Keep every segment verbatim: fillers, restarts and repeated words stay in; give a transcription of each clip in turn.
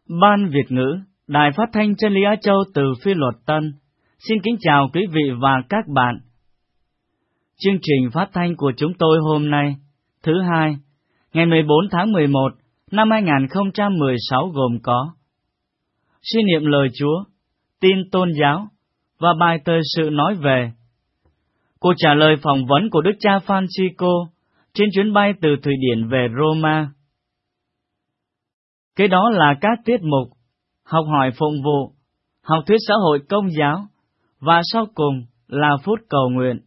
Ban Việt ngữ, Đài Phát thanh Chân lý Á Châu từ Phi Luật Tân, xin kính chào quý vị và các bạn. Chương trình phát thanh của chúng tôi hôm nay, thứ hai, ngày mười bốn tháng mười một năm hai nghìn không trăm mười sáu gồm có suy niệm lời Chúa, tin tôn giáo và bài thời sự nói về cuộc trả lời phỏng vấn của Đức cha Francisco trên chuyến bay từ Thụy Điển về Roma. Kế đó là các tiết mục học hỏi phụng vụ, học thuyết xã hội công giáo và sau cùng là phút cầu nguyện.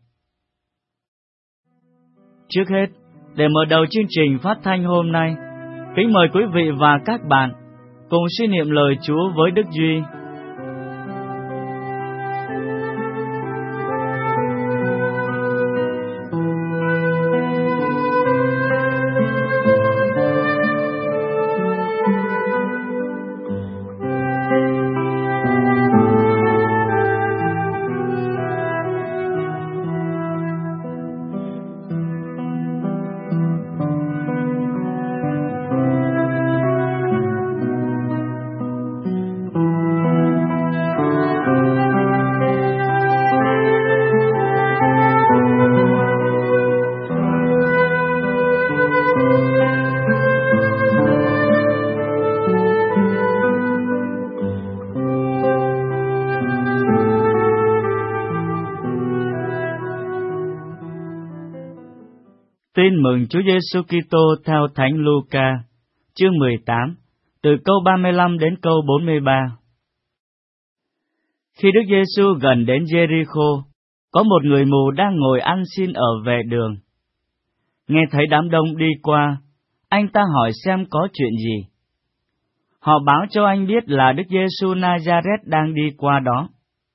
Trước hết, để mở đầu chương trình phát thanh hôm nay, kính mời quý vị và các bạn cùng suy niệm lời Chúa với Đức Duy. Tin mừng Chúa Giêsu Kitô theo Thánh Luca, chương mười tám, từ câu ba mươi lăm đến câu bốn mươi ba. Khi Đức Giêsu gần đến Jericho, có một người mù đang ngồi ăn xin ở vệ đường. Nghe thấy đám đông đi qua, anh ta hỏi xem có chuyện gì. Họ báo cho anh biết là Đức Giêsu Nazareth đang đi qua đó.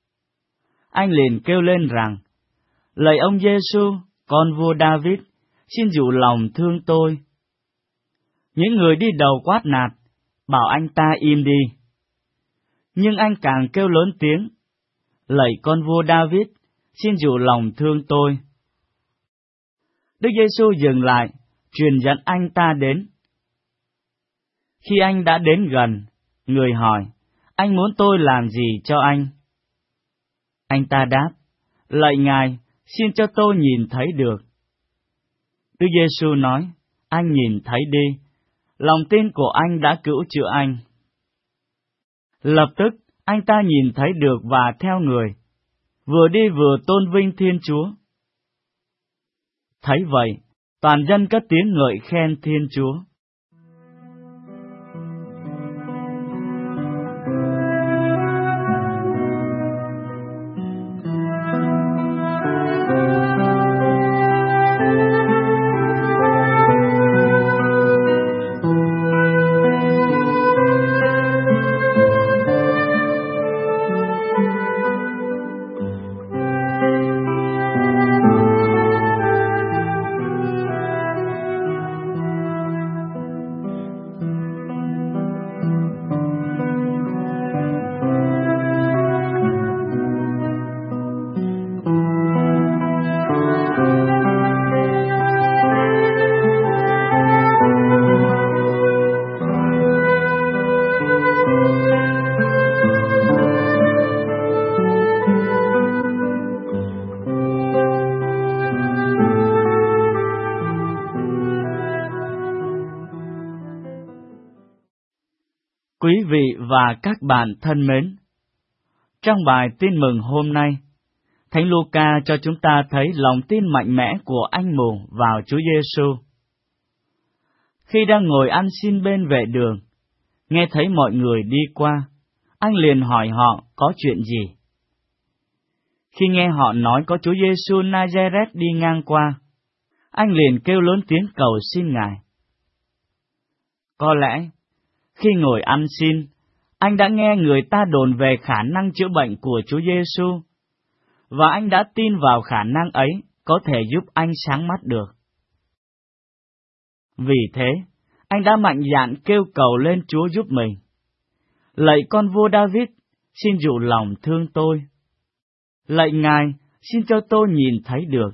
Anh liền kêu lên rằng: "Lạy ông Giêsu, con vua David, xin dịu lòng thương tôi." Những người đi đầu quát nạt, bảo anh ta im đi. Nhưng anh càng kêu lớn tiếng: "Lạy con vua David, xin dịu lòng thương tôi." Đức Giêsu dừng lại, truyền dẫn anh ta đến. Khi anh đã đến gần, người hỏi: "Anh muốn tôi làm gì cho anh?" Anh ta đáp: "Lạy Ngài, xin cho tôi nhìn thấy được." Đức Giêsu nói: "Anh nhìn thấy đi, lòng tin của anh đã cứu chữa anh." Lập tức, anh ta nhìn thấy được và theo người, vừa đi vừa tôn vinh Thiên Chúa. Thấy vậy, toàn dân cất tiếng ngợi khen Thiên Chúa. Quý vị và các bạn thân mến, trong bài tin mừng hôm nay, Thánh Luca cho chúng ta thấy lòng tin mạnh mẽ của anh mù vào Chúa Giêsu. Khi đang ngồi ăn xin bên vệ đường, nghe thấy mọi người đi qua, anh liền hỏi họ có chuyện gì. Khi nghe họ nói có Chúa Giêsu Nazareth đi ngang qua, anh liền kêu lớn tiếng cầu xin Ngài. Có lẽ, khi ngồi ăn xin, anh đã nghe người ta đồn về khả năng chữa bệnh của Chúa Giêsu, và anh đã tin vào khả năng ấy có thể giúp anh sáng mắt được. Vì thế, anh đã mạnh dạn kêu cầu lên Chúa giúp mình. Lạy con vua David, xin dịu lòng thương tôi. Lạy Ngài, xin cho tôi nhìn thấy được.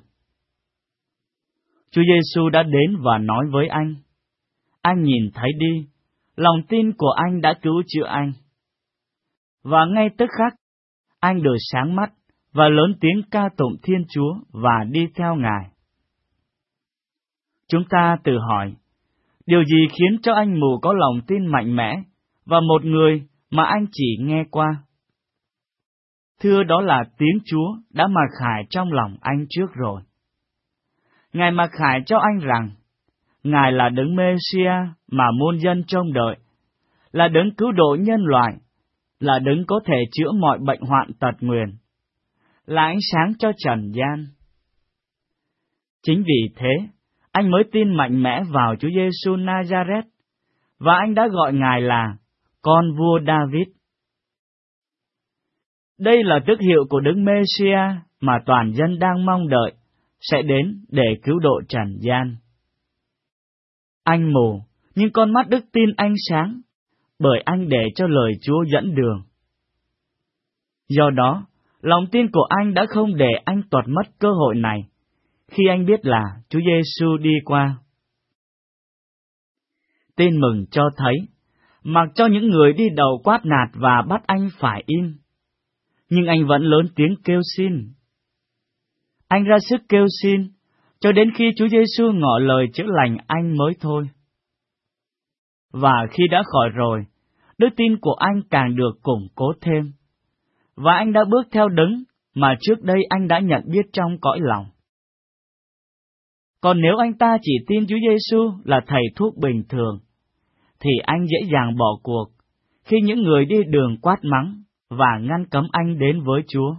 Chúa Giêsu đã đến và nói với anh: Anh nhìn thấy đi, lòng tin của anh đã cứu chữa anh. Và ngay tức khắc, anh được sáng mắt và lớn tiếng ca tụng Thiên Chúa và đi theo Ngài. Chúng ta tự hỏi, điều gì khiến cho anh mù có lòng tin mạnh mẽ và một người mà anh chỉ nghe qua? Thưa, đó là tiếng Chúa đã mặc khải trong lòng anh trước rồi. Ngài mặc khải cho anh rằng, Ngài là đấng Mê-si-a mà muôn dân trông đợi, là đấng cứu độ nhân loại, là đấng có thể chữa mọi bệnh hoạn tật nguyền, là ánh sáng cho trần gian. Chính vì thế, anh mới tin mạnh mẽ vào Chúa Giêsu Nazareth, và anh đã gọi Ngài là con vua David. Đây là tước hiệu của đấng Mê-si-a mà toàn dân đang mong đợi sẽ đến để cứu độ trần gian. Anh mù, nhưng con mắt đức tin anh sáng, bởi anh để cho lời Chúa dẫn đường. Do đó, lòng tin của anh đã không để anh tuột mất cơ hội này, khi anh biết là Chúa Giêsu đi qua. Tin mừng cho thấy, mặc cho những người đi đầu quát nạt và bắt anh phải im, nhưng anh vẫn lớn tiếng kêu xin. Anh ra sức kêu xin, cho đến khi Chúa Giêsu ngỏ lời chữa lành anh mới thôi. Và khi đã khỏi rồi, đức tin của anh càng được củng cố thêm, và anh đã bước theo đấng mà trước đây anh đã nhận biết trong cõi lòng. Còn nếu anh ta chỉ tin Chúa Giêsu là thầy thuốc bình thường, thì anh dễ dàng bỏ cuộc khi những người đi đường quát mắng và ngăn cấm anh đến với Chúa.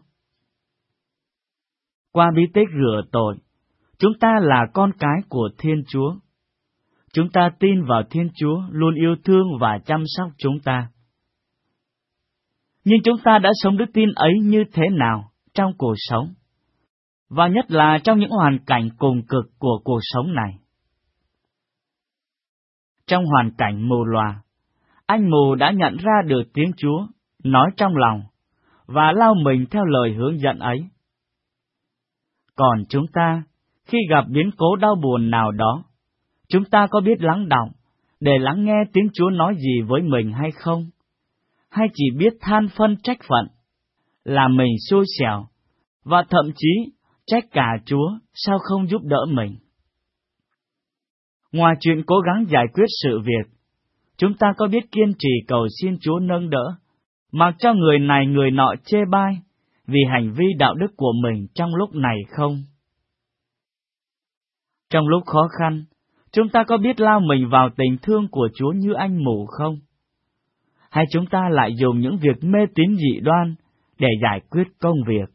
Qua bí tích rửa tội, chúng ta là con cái của Thiên Chúa. Chúng ta tin vào Thiên Chúa luôn yêu thương và chăm sóc chúng ta. Nhưng chúng ta đã sống đức tin ấy như thế nào trong cuộc sống, và nhất là trong những hoàn cảnh cùng cực của cuộc sống này? Trong hoàn cảnh mù lòa, anh mù đã nhận ra được tiếng Chúa nói trong lòng và lao mình theo lời hướng dẫn ấy. Còn chúng ta, khi gặp biến cố đau buồn nào đó, chúng ta có biết lắng đọng để lắng nghe tiếng Chúa nói gì với mình hay không? Hay chỉ biết than phân trách phận, là mình xui xẻo, và thậm chí trách cả Chúa sao không giúp đỡ mình? Ngoài chuyện cố gắng giải quyết sự việc, chúng ta có biết kiên trì cầu xin Chúa nâng đỡ, mặc cho người này người nọ chê bai vì hành vi đạo đức của mình trong lúc này không? Trong lúc khó khăn, chúng ta có biết lao mình vào tình thương của Chúa như anh mù không? Hay chúng ta lại dùng những việc mê tín dị đoan để giải quyết công việc?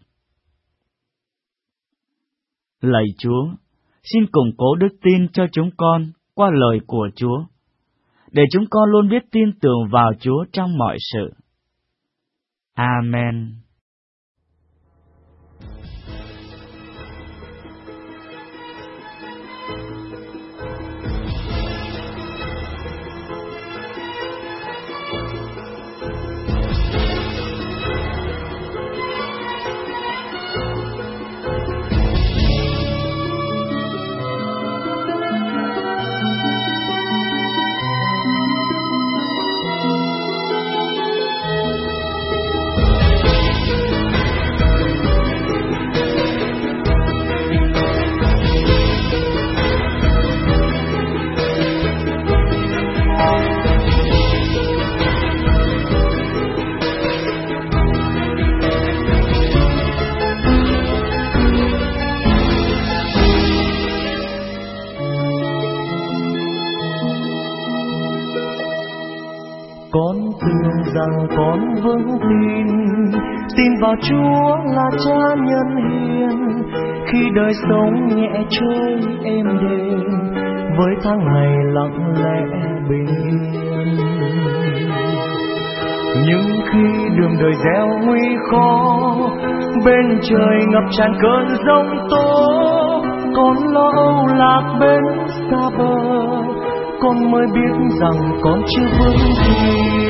Lạy Chúa, xin củng cố đức tin cho chúng con qua lời của Chúa, để chúng con luôn biết tin tưởng vào Chúa trong mọi sự. Amen. Con tin rằng con vững tin, tin vào Chúa là Cha nhân hiền, khi đời sống nhẹ trôi êm đềm, với tháng ngày lặng lẽ bình yên. Nhưng khi đường đời gieo nguy khó, bên trời ngập tràn cơn giông tố, con lo âu lạc bên xa bờ, con mới biết rằng con chưa vững tin.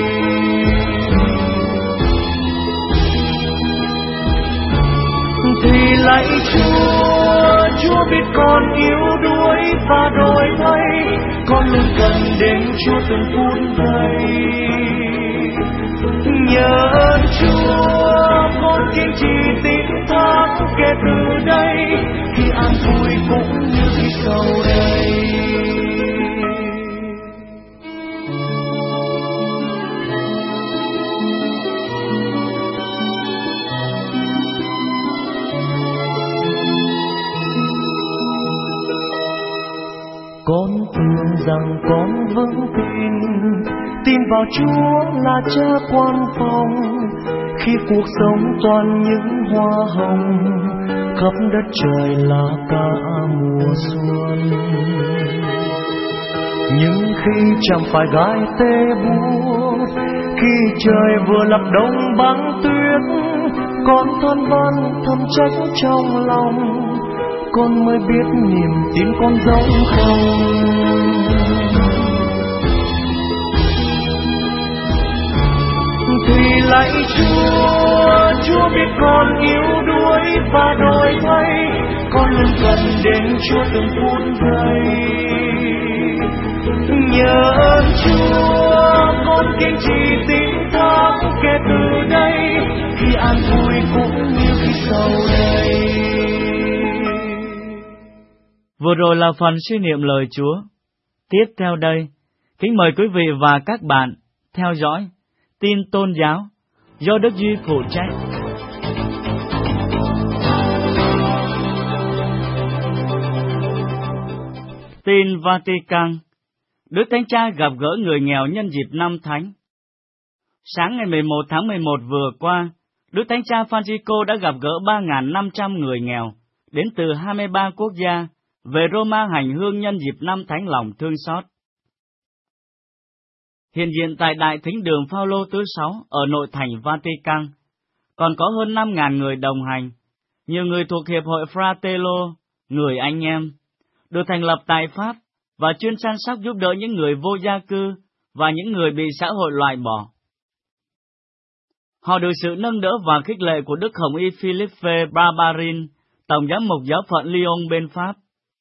Thì lạy Chúa, Chúa biết con yếu đuối và đổi thay, con luôn cần đến Chúa từng phút giây. Nhờ ơn Chúa, con kiên trì tin thác kể từ đây, khi an vui cũng như khi sầu đây. Con tin rằng con vững tin, tin vào Chúa là Cha quan phòng, khi cuộc sống toàn những hoa hồng, khắp đất trời là cả mùa xuân. Nhưng khi chẳng phải gai tê buốt, khi trời vừa lập đông băng tuyết, con than van thầm trách trong lòng, con mới biết niềm tin con giống không. Thì lạy Chúa, Chúa biết con yếu đuối và đổi thay, con luôn cần đến Chúa từng phút giây. Nhờ ơn Chúa, con kiên trì tin thác kể từ đây, khi an vui cũng như khi sầu đây. Vừa rồi là phần suy niệm lời Chúa. Tiếp theo đây, kính mời quý vị và các bạn theo dõi tin tôn giáo do Đức Duy phụ trách. Tin Vatican. Đức Thánh Cha gặp gỡ người nghèo nhân dịp năm Thánh. Sáng ngày mười một tháng mười một vừa qua, Đức Thánh Cha Francisco đã gặp gỡ ba nghìn năm trăm người nghèo đến từ hai mươi ba quốc gia về Roma hành hương nhân dịp năm Thánh lòng thương xót. Hiện diện tại Đại Thính đường Phaolô thứ sáu ở nội thành Vatican, còn có hơn năm nghìn người đồng hành, nhiều người thuộc Hiệp hội Fratello, người anh em, được thành lập tại Pháp và chuyên săn sóc giúp đỡ những người vô gia cư và những người bị xã hội loại bỏ. Họ được sự nâng đỡ và khích lệ của Đức Hồng Y Philippe Barbarin, Tổng giám mục giáo phận Lyon bên Pháp.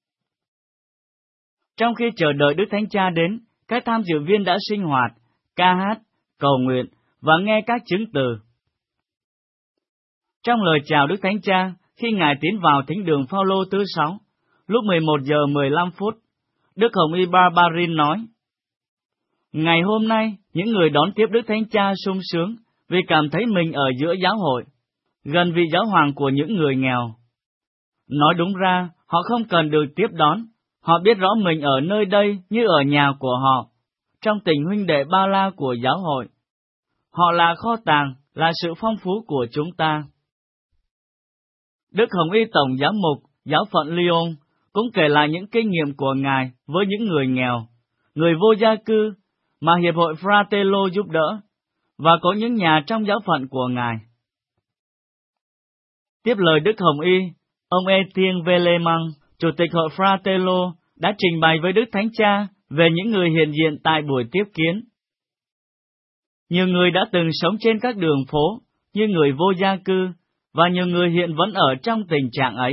Trong khi chờ đợi Đức Thánh Cha đến, các tham dự viên đã sinh hoạt, ca hát, cầu nguyện và nghe các chứng từ. Trong lời chào Đức Thánh Cha, khi Ngài tiến vào thính đường Phaolô thứ sáu, lúc mười một giờ mười lăm phút, Đức Hồng Y Barbarin nói: Ngày hôm nay, những người đón tiếp Đức Thánh Cha sung sướng vì cảm thấy mình ở giữa giáo hội, gần vị giáo hoàng của những người nghèo. Nói đúng ra, họ không cần được tiếp đón, họ biết rõ mình ở nơi đây như ở nhà của họ, trong tình huynh đệ bao la của giáo hội. Họ là kho tàng, là sự phong phú của chúng ta. Đức Hồng Y Tổng giám mục giáo phận Lyon cũng kể lại những kinh nghiệm của Ngài với những người nghèo, người vô gia cư mà Hiệp hội Fratello giúp đỡ, và có những nhà trong giáo phận của Ngài. Tiếp lời Đức Hồng Y, ông Etienne Vellemang, Chủ tịch hội Fratello, đã trình bày với Đức Thánh Cha về những người hiện diện tại buổi tiếp kiến. Nhiều người đã từng sống trên các đường phố như người vô gia cư, và nhiều người hiện vẫn ở trong tình trạng ấy.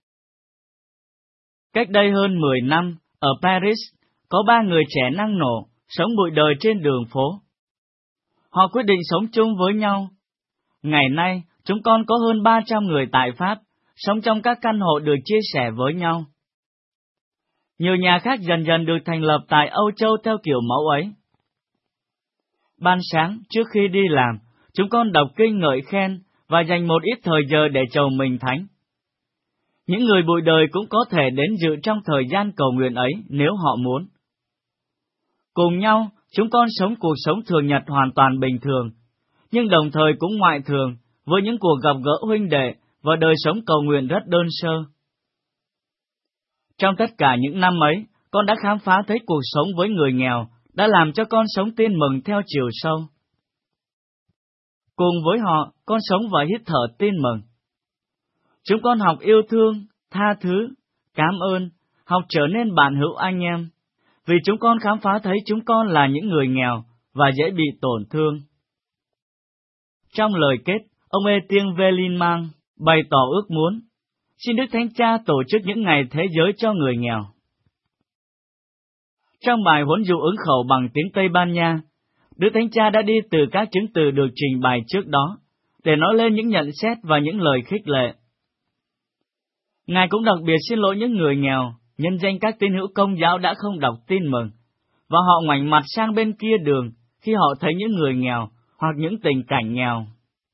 Cách đây hơn mười năm, ở Paris, có ba người trẻ năng nổ, sống bụi đời trên đường phố. Họ quyết định sống chung với nhau. Ngày nay, chúng con có hơn ba trăm người tại Pháp, sống trong các căn hộ được chia sẻ với nhau. Nhiều nhà khác dần dần được thành lập tại Âu Châu theo kiểu mẫu ấy. Ban sáng, trước khi đi làm, chúng con đọc kinh ngợi khen và dành một ít thời giờ để chầu mình thánh. Những người bụi đời cũng có thể đến dự trong thời gian cầu nguyện ấy nếu họ muốn. Cùng nhau, chúng con sống cuộc sống thường nhật hoàn toàn bình thường, nhưng đồng thời cũng ngoại thường với những cuộc gặp gỡ huynh đệ và đời sống cầu nguyện rất đơn sơ. Trong tất cả những năm ấy, con đã khám phá thấy cuộc sống với người nghèo đã làm cho con sống tin mừng theo chiều sâu. Cùng với họ, con sống và hít thở tin mừng. Chúng con học yêu thương, tha thứ, cảm ơn, học trở nên bạn hữu anh em, vì chúng con khám phá thấy chúng con là những người nghèo và dễ bị tổn thương. Trong lời kết, ông Etienne Vellemang bày tỏ ước muốn, xin Đức Thánh Cha tổ chức những ngày thế giới cho người nghèo. Trong bài huấn dụ ứng khẩu bằng tiếng Tây Ban Nha, Đức Thánh Cha đã đi từ các chứng từ được trình bày trước đó, để nói lên những nhận xét và những lời khích lệ. Ngài cũng đặc biệt xin lỗi những người nghèo, nhân danh các tín hữu Công giáo đã không đọc tin mừng, và họ ngoảnh mặt sang bên kia đường khi họ thấy những người nghèo hoặc những tình cảnh nghèo.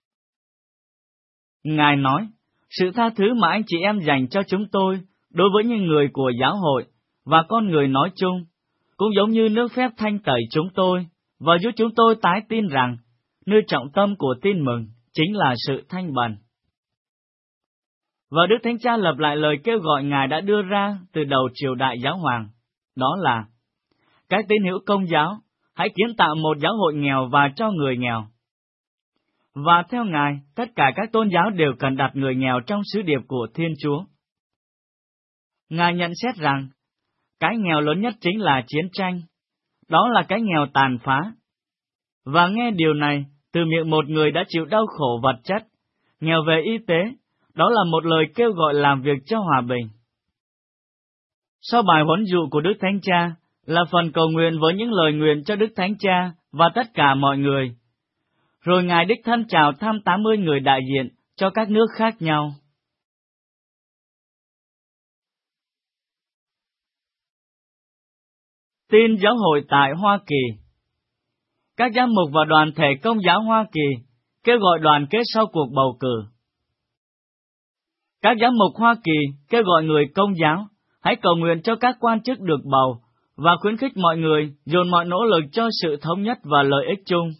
Ngài nói, sự tha thứ mà anh chị em dành cho chúng tôi đối với những người của giáo hội và con người nói chung, cũng giống như nước phép thanh tẩy chúng tôi và giúp chúng tôi tái tin rằng nơi trọng tâm của tin mừng chính là sự thanh bần. Và Đức Thánh Cha lặp lại lời kêu gọi Ngài đã đưa ra từ đầu triều đại giáo hoàng, đó là: các tín hữu Công giáo, hãy kiến tạo một giáo hội nghèo và cho người nghèo. Và theo Ngài, tất cả các tôn giáo đều cần đặt người nghèo trong sứ điệp của Thiên Chúa. Ngài nhận xét rằng, cái nghèo lớn nhất chính là chiến tranh, đó là cái nghèo tàn phá. Và nghe điều này từ miệng một người đã chịu đau khổ vật chất, nghèo về y tế, đó là một lời kêu gọi làm việc cho hòa bình. Sau bài huấn dụ của Đức Thánh Cha là phần cầu nguyện với những lời nguyện cho Đức Thánh Cha và tất cả mọi người. Rồi Ngài đích thân chào thăm tám mươi người đại diện cho các nước khác nhau. Tin giáo hội tại Hoa Kỳ. Các giám mục và đoàn thể Công giáo Hoa Kỳ kêu gọi đoàn kết sau cuộc bầu cử. Các giám mục Hoa Kỳ kêu gọi người Công giáo hãy cầu nguyện cho các quan chức được bầu và khuyến khích mọi người dồn mọi nỗ lực cho sự thống nhất và lợi ích chung.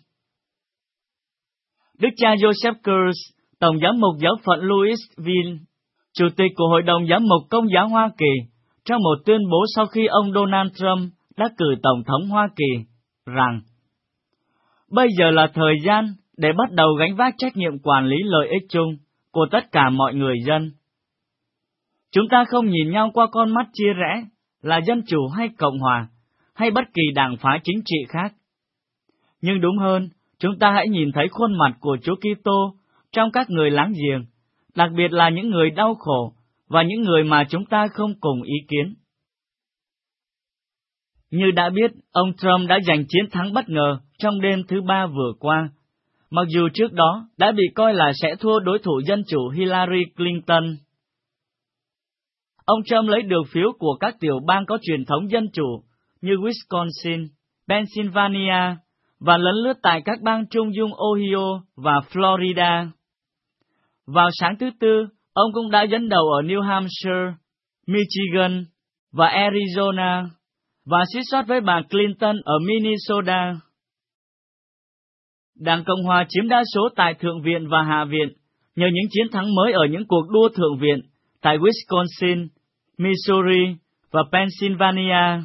Đức cha Joseph Kurz, Tổng giám mục giáo phận Louisville, Chủ tịch của Hội đồng Giám mục Công giáo Hoa Kỳ, trong một tuyên bố sau khi ông Donald Trump đắc cử Tổng thống Hoa Kỳ, rằng bây giờ là thời gian để bắt đầu gánh vác trách nhiệm quản lý lợi ích chung của tất cả mọi người dân. Chúng ta không nhìn nhau qua con mắt chia rẽ, là dân chủ hay cộng hòa, hay bất kỳ đảng phái chính trị khác. Nhưng đúng hơn, chúng ta hãy nhìn thấy khuôn mặt của Chúa Kitô trong các người láng giềng, đặc biệt là những người đau khổ và những người mà chúng ta không cùng ý kiến. Như đã biết, ông Trump đã giành chiến thắng bất ngờ trong đêm thứ ba vừa qua, mặc dù trước đó đã bị coi là sẽ thua đối thủ dân chủ Hillary Clinton. Ông Trump lấy được phiếu của các tiểu bang có truyền thống dân chủ như Wisconsin, Pennsylvania và lấn lướt tại các bang trung dung Ohio và Florida. Vào sáng thứ Tư, ông cũng đã dẫn đầu ở New Hampshire, Michigan và Arizona, và suýt soát với bà Clinton ở Minnesota. Đảng Cộng hòa chiếm đa số tại Thượng viện và Hạ viện nhờ những chiến thắng mới ở những cuộc đua Thượng viện tại Wisconsin, Missouri và Pennsylvania.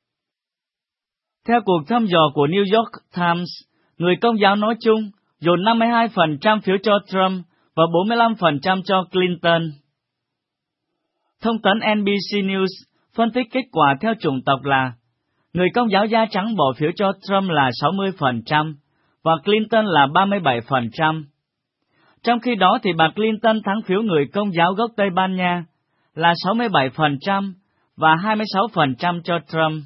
Theo cuộc thăm dò của New York Times, người Công giáo nói chung dồn năm mươi hai phần trăm phiếu cho Trump và bốn mươi lăm phần trăm cho Clinton. Thông tấn en bê xê News phân tích kết quả theo chủng tộc là người Công giáo da trắng bỏ phiếu cho Trump là sáu mươi phần trăm và Clinton là ba mươi bảy phần trăm. Trong khi đó thì bà Clinton thắng phiếu người Công giáo gốc Tây Ban Nha là sáu mươi bảy phần trăm và hai mươi sáu phần trăm cho Trump.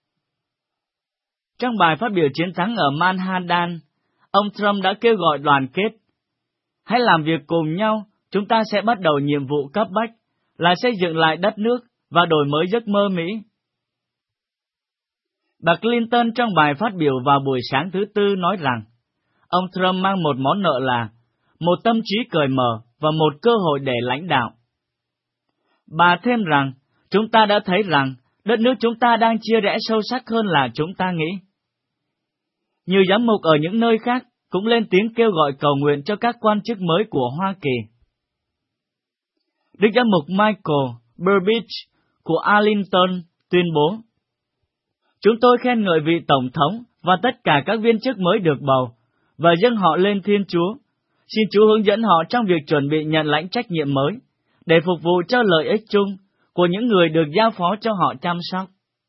Trong bài phát biểu chiến thắng ở Manhattan, ông Trump đã kêu gọi đoàn kết. Hãy làm việc cùng nhau, chúng ta sẽ bắt đầu nhiệm vụ cấp bách là xây dựng lại đất nước và đổi mới giấc mơ Mỹ. Bà Clinton trong bài phát biểu vào buổi sáng thứ Tư nói rằng, ông Trump mang một món nợ là một tâm trí cởi mở và một cơ hội để lãnh đạo. Bà thêm rằng, chúng ta đã thấy rằng đất nước chúng ta đang chia rẽ sâu sắc hơn là chúng ta nghĩ. Nhiều giám mục ở những nơi khác cũng lên tiếng kêu gọi cầu nguyện cho các quan chức mới của Hoa Kỳ. Đức giám mục Michael Burbidge của Arlington tuyên bố, chúng tôi khen ngợi vị Tổng thống và tất cả các viên chức mới được bầu, và dâng họ lên Thiên Chúa. Xin Chúa hướng dẫn họ trong việc chuẩn bị nhận lãnh trách nhiệm mới, để phục vụ cho lợi ích chung của những người được giao phó cho họ chăm sóc.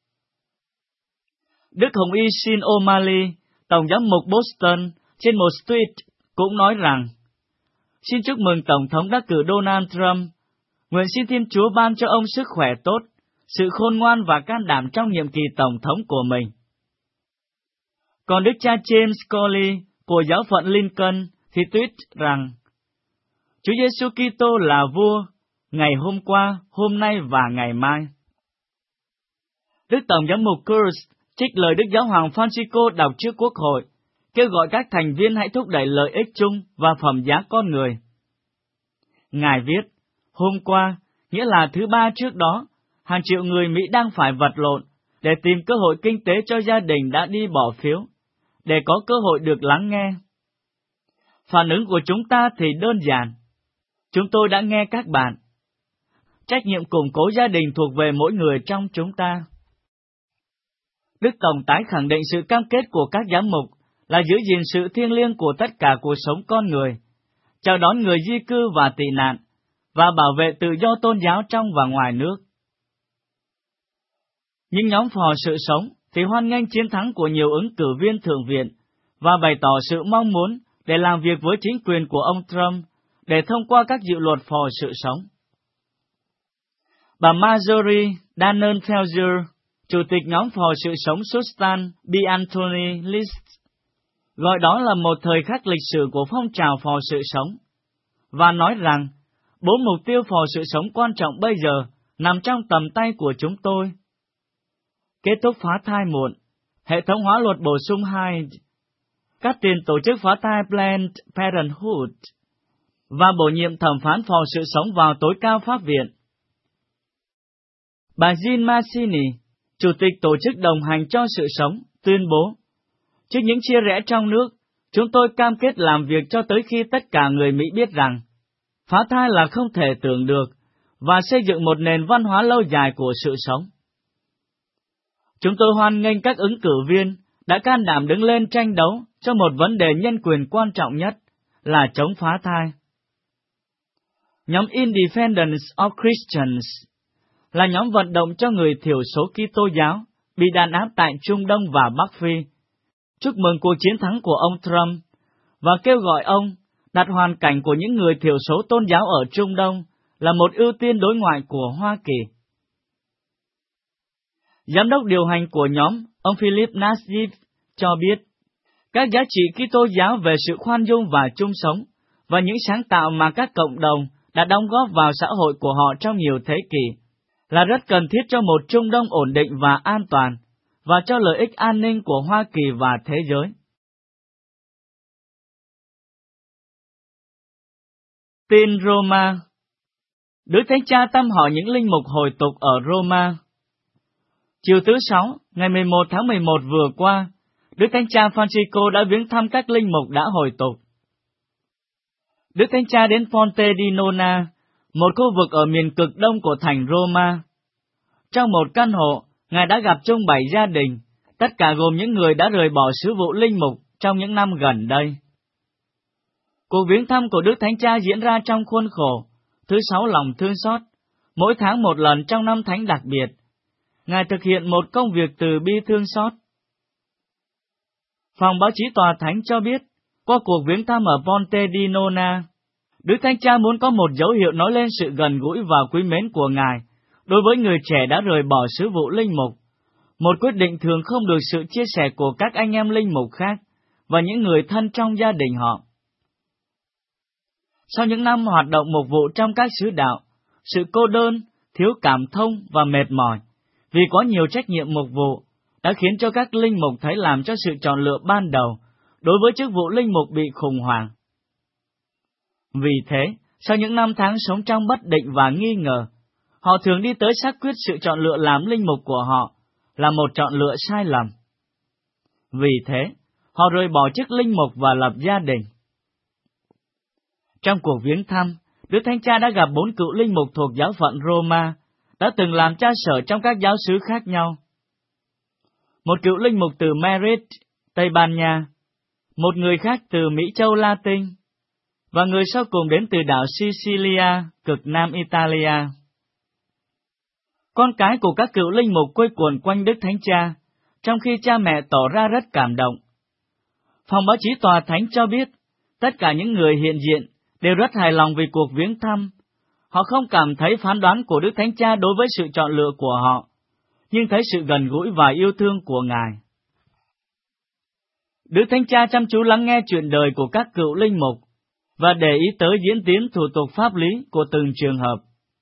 Đức Hồng Y Sean O'Malley, Tổng giám mục Boston, trên một tweet cũng nói rằng, xin chúc mừng Tổng thống đắc cử Donald Trump, nguyện xin Thiên Chúa ban cho ông sức khỏe tốt, sự khôn ngoan và can đảm trong nhiệm kỳ tổng thống của mình. Còn đức cha James Coley của giáo phận Lincoln thì tuyết rằng Chúa Giêsu Kitô là vua ngày hôm qua, hôm nay và ngày mai. Đức Tổng giám mục Kurz trích lời Đức Giáo hoàng Francisco đọc trước Quốc hội, kêu gọi các thành viên hãy thúc đẩy lợi ích chung và phẩm giá con người. Ngài viết, hôm qua, nghĩa là thứ ba trước đó, hàng triệu người Mỹ đang phải vật lộn để tìm cơ hội kinh tế cho gia đình đã đi bỏ phiếu, để có cơ hội được lắng nghe. Phản ứng của chúng ta thì đơn giản. Chúng tôi đã nghe các bạn. Trách nhiệm củng cố gia đình thuộc về mỗi người trong chúng ta. Đức Tổng tái khẳng định sự cam kết của các giám mục là giữ gìn sự thiêng liêng của tất cả cuộc sống con người, chào đón người di cư và tị nạn, và bảo vệ tự do tôn giáo trong và ngoài nước. Những nhóm phò sự sống thì hoan nghênh chiến thắng của nhiều ứng cử viên thượng viện và bày tỏ sự mong muốn để làm việc với chính quyền của ông Trump để thông qua các dự luật phò sự sống. Bà Marjorie Dannenfelser, chủ tịch nhóm phò sự sống Sustan B. Anthony List, gọi đó là một thời khắc lịch sử của phong trào phò sự sống, và nói rằng bốn mục tiêu phò sự sống quan trọng bây giờ nằm trong tầm tay của chúng tôi. Kết thúc phá thai muộn, hệ thống hóa luật bổ sung hai, cắt tiền tổ chức phá thai Planned Parenthood, và bổ nhiệm thẩm phán phò sự sống vào tối cao pháp viện. Bà Jean Massini, chủ tịch tổ chức đồng hành cho sự sống, tuyên bố, trước những chia rẽ trong nước, chúng tôi cam kết làm việc cho tới khi tất cả người Mỹ biết rằng phá thai là không thể tưởng được và xây dựng một nền văn hóa lâu dài của sự sống. Chúng tôi hoan nghênh các ứng cử viên đã can đảm đứng lên tranh đấu cho một vấn đề nhân quyền quan trọng nhất là chống phá thai. Nhóm Independence of Christians là nhóm vận động cho người thiểu số Kitô giáo bị đàn áp tại Trung Đông và Bắc Phi, chúc mừng cuộc chiến thắng của ông Trump và kêu gọi ông đặt hoàn cảnh của những người thiểu số tôn giáo ở Trung Đông là một ưu tiên đối ngoại của Hoa Kỳ. Giám đốc điều hành của nhóm, ông Philip Nassif, cho biết, các giá trị Kitô giáo về sự khoan dung và chung sống, và những sáng tạo mà các cộng đồng đã đóng góp vào xã hội của họ trong nhiều thế kỷ, là rất cần thiết cho một Trung Đông ổn định và an toàn, và cho lợi ích an ninh của Hoa Kỳ và thế giới. Tin Roma. Đức Thánh Cha thăm hỏi những linh mục hồi tục ở Roma. Chiều thứ Sáu, ngày mười một tháng mười một vừa qua, Đức Thánh Cha Francisco đã viếng thăm các linh mục đã hồi tục. Đức Thánh Cha đến Ponte di Nona, một khu vực ở miền cực đông của thành Roma. Trong một căn hộ, Ngài đã gặp chung bảy gia đình, tất cả gồm những người đã rời bỏ sứ vụ linh mục trong những năm gần đây. Cuộc viếng thăm của Đức Thánh Cha diễn ra trong khuôn khổ thứ Sáu lòng thương xót, mỗi tháng một lần trong năm thánh đặc biệt. Ngài thực hiện một công việc từ bi thương xót. Phòng báo chí tòa thánh cho biết, qua cuộc viếng thăm ở Ponte di Nona, Đức Thánh Cha muốn có một dấu hiệu nói lên sự gần gũi và quý mến của Ngài đối với người trẻ đã rời bỏ sứ vụ linh mục, một quyết định thường không được sự chia sẻ của các anh em linh mục khác và những người thân trong gia đình họ. Sau những năm hoạt động mục vụ trong các xứ đạo, sự cô đơn, thiếu cảm thông và mệt mỏi vì có nhiều trách nhiệm mục vụ đã khiến cho các linh mục thấy làm cho sự chọn lựa ban đầu đối với chức vụ linh mục bị khủng hoảng. Vì thế, sau những năm tháng sống trong bất định và nghi ngờ, họ thường đi tới xác quyết sự chọn lựa làm linh mục của họ là một chọn lựa sai lầm. Vì thế, họ rời bỏ chức linh mục và lập gia đình. Trong cuộc viếng thăm, Đức Thánh Cha đã gặp bốn cựu linh mục thuộc giáo phận Roma, đã từng làm cha sở trong các giáo xứ khác nhau. Một cựu linh mục từ Madrid, Tây Ban Nha, một người khác từ Mỹ Châu Latin, và người sau cùng đến từ đảo Sicilia, cực nam Italia. Con cái của các cựu linh mục quây quần quanh Đức Thánh Cha, trong khi cha mẹ tỏ ra rất cảm động. Phòng báo chí tòa thánh cho biết, tất cả những người hiện diện đều rất hài lòng vì cuộc viếng thăm. Họ không cảm thấy phán đoán của Đức Thánh Cha đối với sự chọn lựa của họ, nhưng thấy sự gần gũi và yêu thương của Ngài. Đức Thánh Cha chăm chú lắng nghe chuyện đời của các cựu linh mục và để ý tới diễn tiến thủ tục pháp lý của từng trường hợp.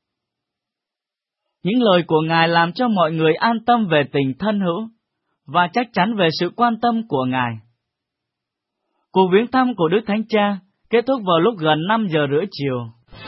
Những lời của Ngài làm cho mọi người an tâm về tình thân hữu và chắc chắn về sự quan tâm của Ngài. Cuộc viếng thăm của Đức Thánh Cha kết thúc vào lúc gần năm giờ rưỡi chiều.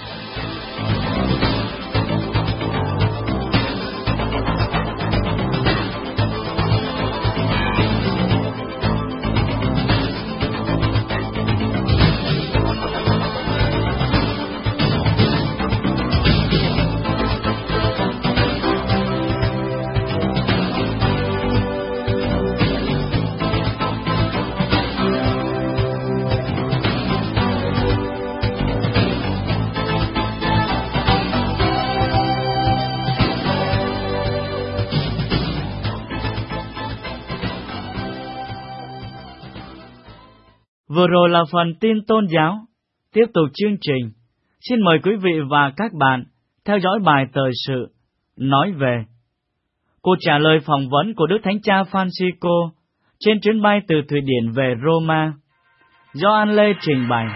Vừa rồi là phần tin tôn giáo. Tiếp tục chương trình, xin mời quý vị và các bạn theo dõi bài thời sự nói về cuộc trả lời phỏng vấn của Đức Thánh Cha Francisco trên chuyến bay từ Thụy Điển về Roma, do An Lê trình bày.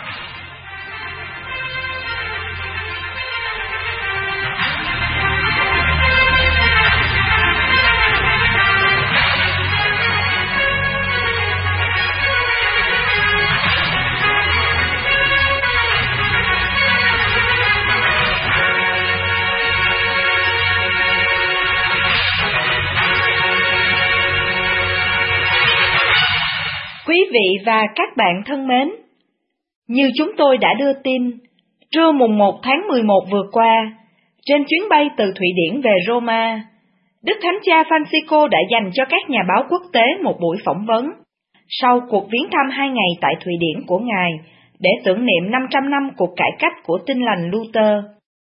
Quý vị và các bạn thân mến, như chúng tôi đã đưa tin, trưa mùng một tháng mười một vừa qua, trên chuyến bay từ Thụy Điển về Roma, Đức Thánh Cha Francisco đã dành cho các nhà báo quốc tế một buổi phỏng vấn sau cuộc viếng thăm hai ngày tại Thụy Điển của Ngài để tưởng niệm năm trăm năm cuộc cải cách của Tin lành Luther.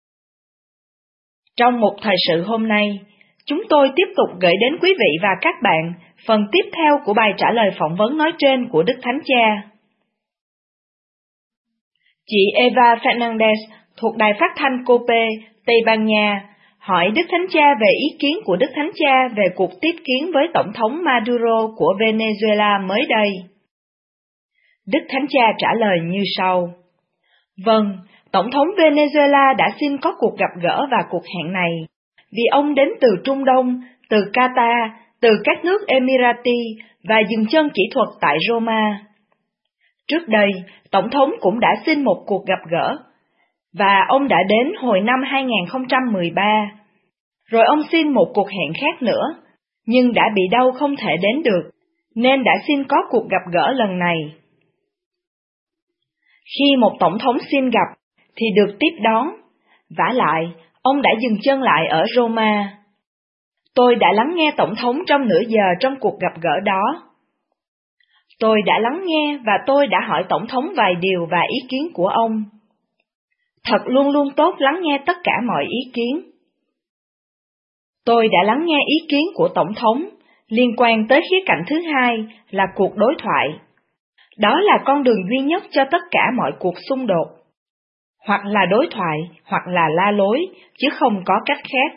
Trong một thời sự hôm nay, chúng tôi tiếp tục gửi đến quý vị và các bạn phần tiếp theo của bài trả lời phỏng vấn nói trên của Đức Thánh Cha. Chị Eva Fernandez thuộc Đài Phát thanh Cope, Tây Ban Nha, hỏi Đức Thánh Cha về ý kiến của Đức Thánh Cha về cuộc tiếp kiến với Tổng thống Maduro của Venezuela mới đây. Đức Thánh Cha trả lời như sau. Vâng, Tổng thống Venezuela đã xin có cuộc gặp gỡ và cuộc hẹn này, vì ông đến từ Trung Đông, từ Qatar, từ các nước Emirati và dừng chân kỹ thuật tại Roma. Trước đây, Tổng thống cũng đã xin một cuộc gặp gỡ, và ông đã đến hồi năm hai không một ba. Rồi ông xin một cuộc hẹn khác nữa, nhưng đã bị đau không thể đến được, nên đã xin có cuộc gặp gỡ lần này. Khi một tổng thống xin gặp, thì được tiếp đón, vả lại, ông đã dừng chân lại ở Roma. Tôi đã lắng nghe Tổng thống trong nửa giờ trong cuộc gặp gỡ đó. Tôi đã lắng nghe và tôi đã hỏi Tổng thống vài điều và ý kiến của ông. Thật luôn luôn tốt lắng nghe tất cả mọi ý kiến. Tôi đã lắng nghe ý kiến của Tổng thống liên quan tới khía cạnh thứ hai là cuộc đối thoại. Đó là con đường duy nhất cho tất cả mọi cuộc xung đột. Hoặc là đối thoại, hoặc là la lối, chứ không có cách khác.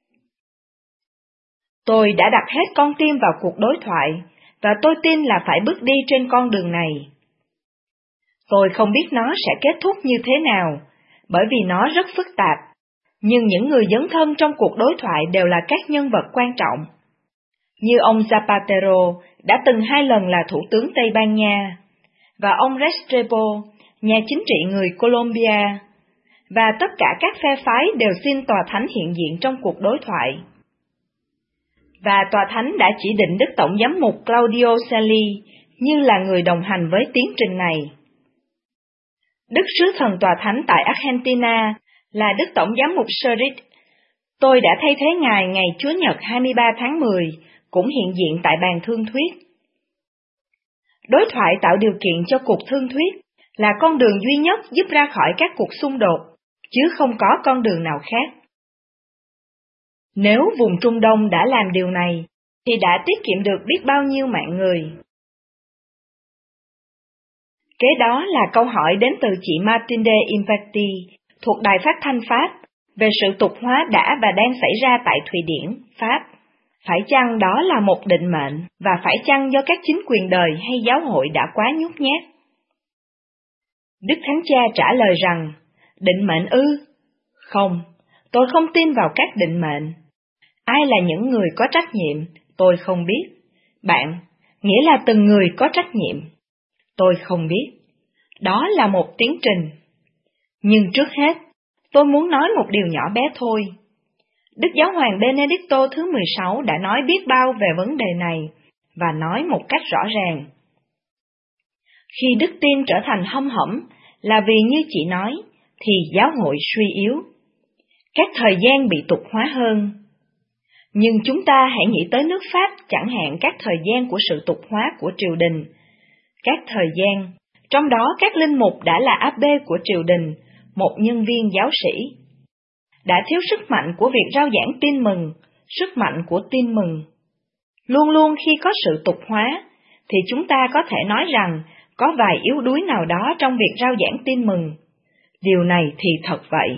Tôi đã đặt hết con tim vào cuộc đối thoại, và tôi tin là phải bước đi trên con đường này. Tôi không biết nó sẽ kết thúc như thế nào, bởi vì nó rất phức tạp, nhưng những người dấn thân trong cuộc đối thoại đều là các nhân vật quan trọng. Như ông Zapatero đã từng hai lần là thủ tướng Tây Ban Nha, và ông Restrepo, nhà chính trị người Colombia, và tất cả các phe phái đều xin tòa thánh hiện diện trong cuộc đối thoại. Và tòa thánh đã chỉ định Đức Tổng giám mục Claudio Celli như là người đồng hành với tiến trình này. Đức sứ thần tòa thánh tại Argentina là Đức Tổng giám mục Sherrit. Tôi đã thay thế ngài ngày Chúa Nhật hai mươi ba tháng mười, cũng hiện diện tại bàn thương thuyết. Đối thoại tạo điều kiện cho cuộc thương thuyết là con đường duy nhất giúp ra khỏi các cuộc xung đột, chứ không có con đường nào khác. Nếu vùng Trung Đông đã làm điều này, thì đã tiết kiệm được biết bao nhiêu mạng người. Kế đó là câu hỏi đến từ chị Matilde Infatti, thuộc Đài Phát thanh Pháp, về sự tục hóa đã và đang xảy ra tại Thụy Điển, Pháp. Phải chăng đó là một định mệnh, và phải chăng do các chính quyền đời hay giáo hội đã quá nhút nhát? Đức Thánh Cha trả lời rằng, định mệnh ư? Không, tôi không tin vào các định mệnh. Ai là những người có trách nhiệm, tôi không biết. Bạn, nghĩa là từng người có trách nhiệm. Tôi không biết. Đó là một tiến trình. Nhưng trước hết, tôi muốn nói một điều nhỏ bé thôi. Đức Giáo hoàng Benedicto thứ mười sáu đã nói biết bao về vấn đề này, và nói một cách rõ ràng. Khi đức tin trở thành hâm hẩm, là vì như chị nói, thì giáo hội suy yếu. Các thời gian bị tục hóa hơn. Nhưng chúng ta hãy nghĩ tới nước Pháp, chẳng hạn các thời gian của sự tục hóa của triều đình. Các thời gian, trong đó các linh mục đã là abbé của triều đình, một nhân viên giáo sĩ. Đã thiếu sức mạnh của việc rao giảng tin mừng, sức mạnh của tin mừng. Luôn luôn khi có sự tục hóa, thì chúng ta có thể nói rằng có vài yếu đuối nào đó trong việc rao giảng tin mừng. Điều này thì thật vậy.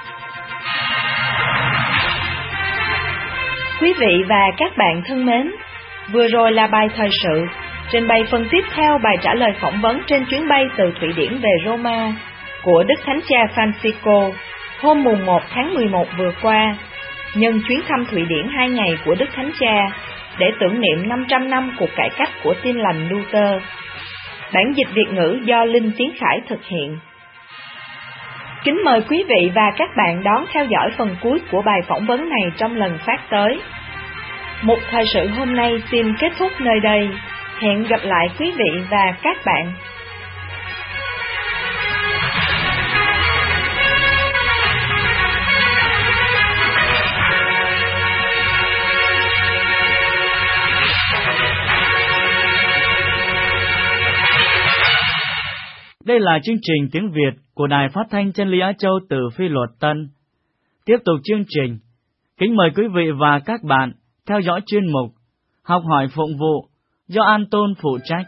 Quý vị và các bạn thân mến, vừa rồi là bài thời sự, trình bày phần tiếp theo bài trả lời phỏng vấn trên chuyến bay từ Thụy Điển về Roma của Đức Thánh Cha Francisco hôm mùng một tháng mười một vừa qua, nhân chuyến thăm Thụy Điển hai ngày của Đức Thánh Cha để tưởng niệm năm trăm năm cuộc cải cách của Tin lành Luther. Bản dịch Việt ngữ do Linh Tiến Khải thực hiện. Kính mời quý vị và các bạn đón theo dõi phần cuối của bài phỏng vấn này trong lần phát tới. Mục thời sự hôm nay xin kết thúc nơi đây. Hẹn gặp lại quý vị và các bạn. Đây là chương trình tiếng Việt của Đài Phát thanh Chân lý Á Châu từ Phi Luật Tân. Tiếp tục chương trình, kính mời quý vị và các bạn theo dõi chuyên mục Học hỏi phụng vụ do An Tôn phụ trách.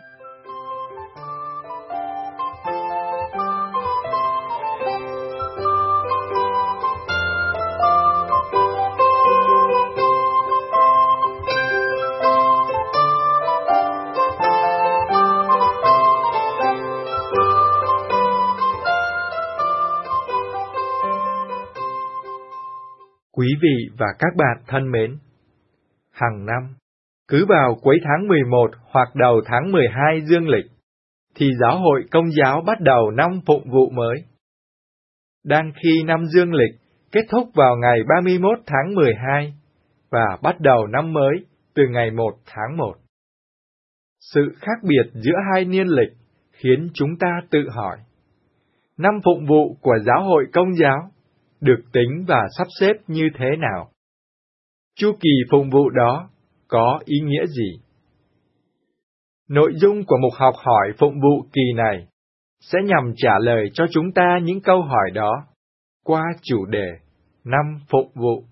Quý vị và các bạn thân mến, hàng năm, cứ vào cuối tháng mười một hoặc đầu tháng mười hai dương lịch, thì Giáo hội Công giáo bắt đầu năm phụng vụ mới. Đang khi năm dương lịch kết thúc vào ngày ba mươi mốt tháng mười hai và bắt đầu năm mới từ ngày một tháng một. Sự khác biệt giữa hai niên lịch khiến chúng ta tự hỏi, năm phụng vụ của Giáo hội Công giáo được tính và sắp xếp như thế nào? Chu kỳ phụng vụ đó có ý nghĩa gì? Nội dung của mục học hỏi phụng vụ kỳ này sẽ nhằm trả lời cho chúng ta những câu hỏi đó qua chủ đề năm phụng vụ.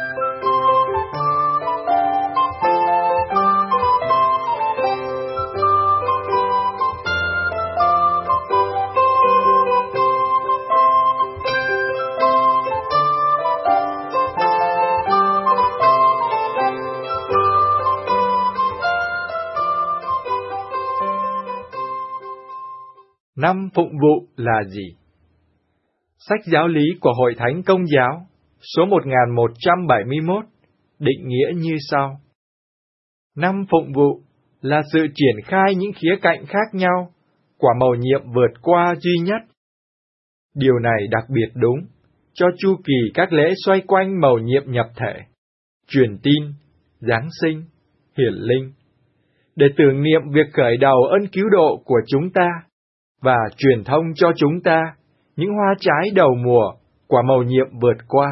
Năm phụng vụ là gì? Sách giáo lý của Hội Thánh Công giáo, số một nghìn một trăm bảy mươi mốt, định nghĩa như sau. Năm phụng vụ là sự triển khai những khía cạnh khác nhau của mầu nhiệm vượt qua duy nhất. Điều này đặc biệt đúng cho chu kỳ các lễ xoay quanh mầu nhiệm nhập thể, truyền tin, Giáng sinh, hiển linh, để tưởng niệm việc khởi đầu ân cứu độ của chúng ta, và truyền thông cho chúng ta những hoa trái đầu mùa của mầu nhiệm vượt qua.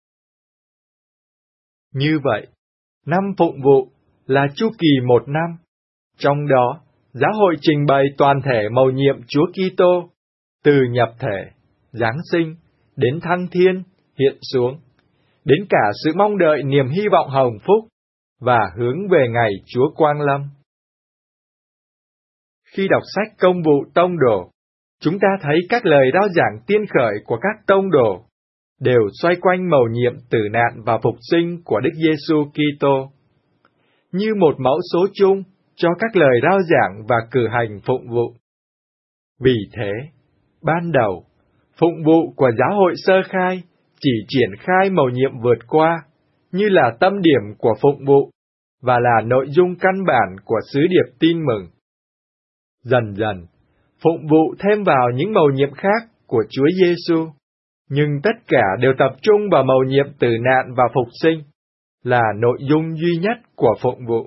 Như vậy, năm phụng vụ là chu kỳ một năm, trong đó giáo hội trình bày toàn thể mầu nhiệm Chúa Kitô, từ nhập thể, Giáng sinh, đến thăng thiên, hiện xuống, đến cả sự mong đợi niềm hy vọng hồng phúc, và hướng về ngày Chúa Quang Lâm. Khi đọc sách Công vụ Tông Đồ, chúng ta thấy các lời rao giảng tiên khởi của các tông đồ đều xoay quanh mầu nhiệm tử nạn và phục sinh của Đức Giêsu Kitô, như một mẫu số chung cho các lời rao giảng và cử hành phụng vụ. Vì thế, ban đầu, phụng vụ của giáo hội sơ khai chỉ triển khai mầu nhiệm vượt qua như là tâm điểm của phụng vụ và là nội dung căn bản của sứ điệp tin mừng. Dần dần, phụng vụ thêm vào những mầu nhiệm khác của Chúa Giêsu, nhưng tất cả đều tập trung vào mầu nhiệm tử nạn và phục sinh, là nội dung duy nhất của phụng vụ.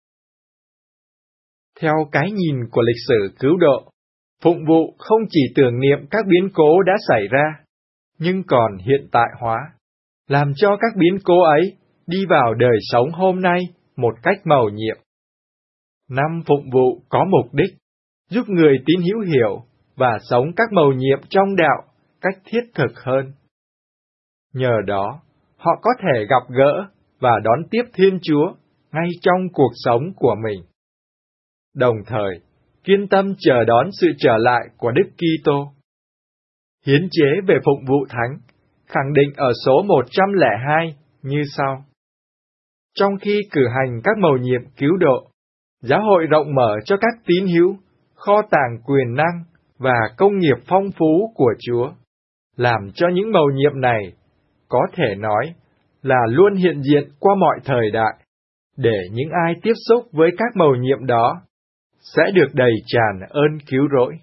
Theo cái nhìn của lịch sử cứu độ, phụng vụ không chỉ tưởng niệm các biến cố đã xảy ra, nhưng còn hiện tại hóa, làm cho các biến cố ấy đi vào đời sống hôm nay một cách mầu nhiệm. Năm phụng vụ có mục đích giúp người tín hữu hiểu và sống các mầu nhiệm trong đạo cách thiết thực hơn. Nhờ đó, họ có thể gặp gỡ và đón tiếp Thiên Chúa ngay trong cuộc sống của mình. Đồng thời, kiên tâm chờ đón sự trở lại của Đức Kitô. Hiến chế về phụng vụ thánh khẳng định ở số một trăm lẻ hai như sau. Trong khi cử hành các mầu nhiệm cứu độ, giáo hội rộng mở cho các tín hữu kho tàng quyền năng và công nghiệp phong phú của Chúa, làm cho những mầu nhiệm này có thể nói là luôn hiện diện qua mọi thời đại, để những ai tiếp xúc với các mầu nhiệm đó sẽ được đầy tràn ơn cứu rỗi.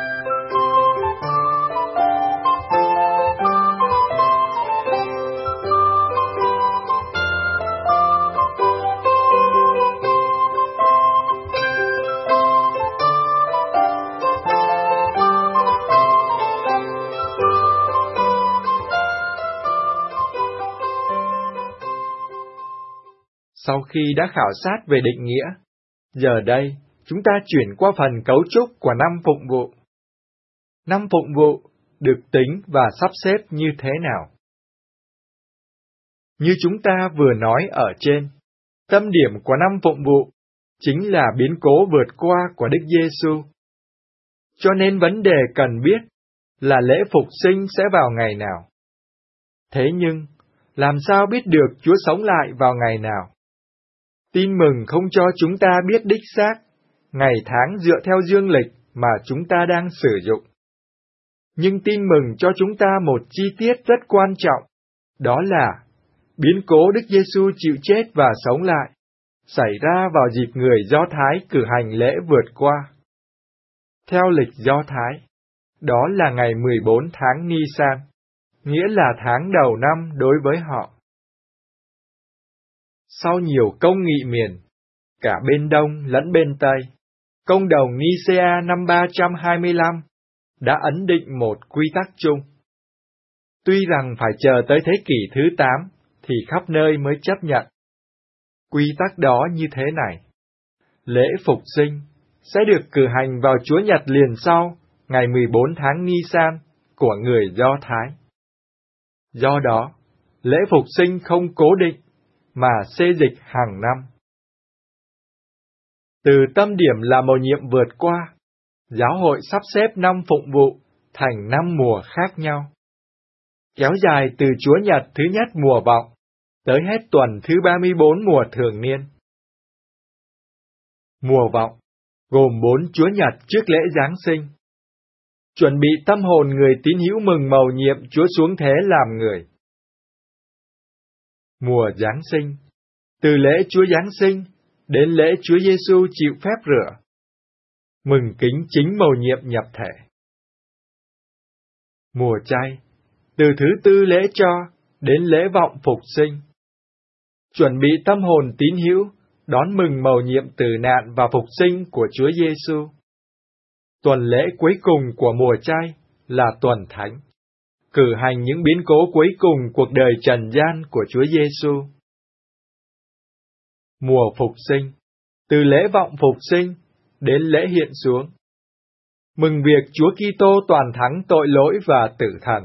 Sau khi đã khảo sát về định nghĩa, giờ đây chúng ta chuyển qua phần cấu trúc của năm phụng vụ. Năm phụng vụ được tính và sắp xếp như thế nào? Như chúng ta vừa nói ở trên, tâm điểm của năm phụng vụ chính là biến cố vượt qua của Đức Giêsu. Cho nên vấn đề cần biết là lễ phục sinh sẽ vào ngày nào. Thế nhưng, làm sao biết được Chúa sống lại vào ngày nào? Tin mừng không cho chúng ta biết đích xác ngày tháng dựa theo dương lịch mà chúng ta đang sử dụng. Nhưng tin mừng cho chúng ta một chi tiết rất quan trọng, đó là biến cố Đức Giêsu chịu chết và sống lại, xảy ra vào dịp người Do Thái cử hành lễ vượt qua. Theo lịch Do Thái, đó là ngày mười bốn tháng Ni-san, nghĩa là tháng đầu năm đối với họ. Sau nhiều công nghị miền, cả bên Đông lẫn bên Tây, Công đồng Ni-xê-a năm ba trăm hai mươi lăm đã ấn định một quy tắc chung. Tuy rằng phải chờ tới thế kỷ thứ tám thì khắp nơi mới chấp nhận. Quy tắc đó như thế này: lễ phục sinh sẽ được cử hành vào Chúa Nhật liền sau, ngày mười bốn tháng Ni-san của người Do Thái. Do đó, lễ phục sinh không cố định, mà xê dịch hàng năm. Từ tâm điểm là mầu nhiệm vượt qua, giáo hội sắp xếp năm phụng vụ thành năm mùa khác nhau, kéo dài từ Chúa Nhật thứ nhất mùa vọng tới hết tuần thứ ba mươi bốn mùa thường niên. Mùa vọng gồm bốn Chúa Nhật trước lễ Giáng sinh, chuẩn bị tâm hồn người tín hữu mừng mầu nhiệm Chúa xuống thế làm người. Mùa Giáng sinh, từ lễ Chúa Giáng sinh đến lễ Chúa Giêsu chịu phép rửa, mừng kính chính mầu nhiệm nhập thể. Mùa Chay, từ thứ tư lễ cho đến lễ vọng phục sinh, chuẩn bị tâm hồn tín hữu đón mừng mầu nhiệm tử nạn và phục sinh của Chúa Giêsu. Tuần lễ cuối cùng của mùa Chay là tuần thánh, cử hành những biến cố cuối cùng cuộc đời trần gian của Chúa Giêsu. Mùa phục sinh, từ lễ vọng phục sinh đến lễ hiện xuống, mừng việc Chúa Kitô toàn thắng tội lỗi và tử thần.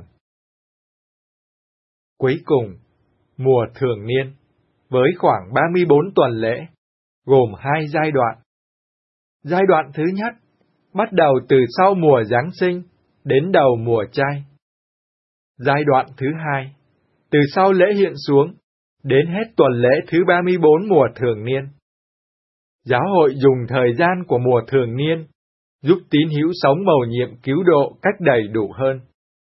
Cuối cùng, mùa thường niên, với khoảng ba mươi bốn tuần lễ, gồm hai giai đoạn. Giai đoạn thứ nhất, bắt đầu từ sau mùa Giáng sinh đến đầu mùa chay. Giai đoạn thứ hai, từ sau lễ hiện xuống, đến hết tuần lễ thứ ba mươi bốn mùa thường niên. Giáo hội dùng thời gian của mùa thường niên, giúp tín hữu sống mầu nhiệm cứu độ cách đầy đủ hơn.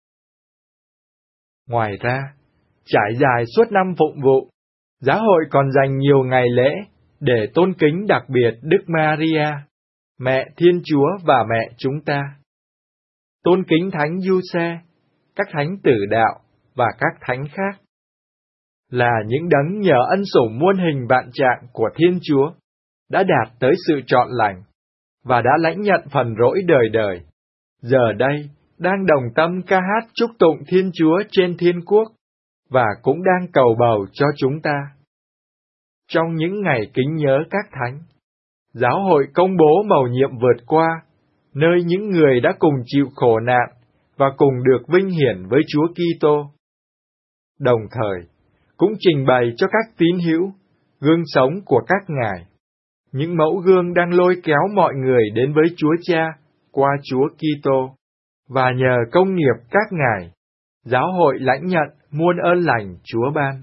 Ngoài ra, trải dài suốt năm phụng vụ, giáo hội còn dành nhiều ngày lễ để tôn kính đặc biệt Đức Maria, Mẹ Thiên Chúa và mẹ chúng ta. Tôn kính Thánh Giuse, các thánh tử đạo và các thánh khác, là những đấng nhờ ân sủng muôn hình vạn trạng của Thiên Chúa đã đạt tới sự trọn lành và đã lãnh nhận phần rỗi đời đời, giờ đây đang đồng tâm ca hát chúc tụng Thiên Chúa trên thiên quốc và cũng đang cầu bầu cho chúng ta. Trong những ngày kính nhớ các thánh, giáo hội công bố mầu nhiệm vượt qua, nơi những người đã cùng chịu khổ nạn và cùng được vinh hiển với Chúa Kitô. Đồng thời, cũng trình bày cho các tín hữu gương sống của các ngài, những mẫu gương đang lôi kéo mọi người đến với Chúa Cha qua Chúa Kitô, và nhờ công nghiệp các ngài, giáo hội lãnh nhận muôn ơn lành Chúa ban.